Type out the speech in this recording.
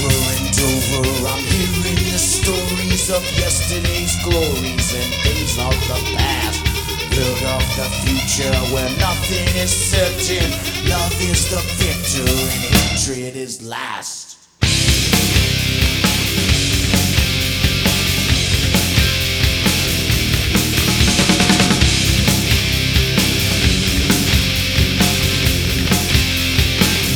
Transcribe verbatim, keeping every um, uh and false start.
Over and over I'm hearing the stories of yesterday's glories and days of the past. Build of the future where nothing is certain. Love is the victor and hatred is last.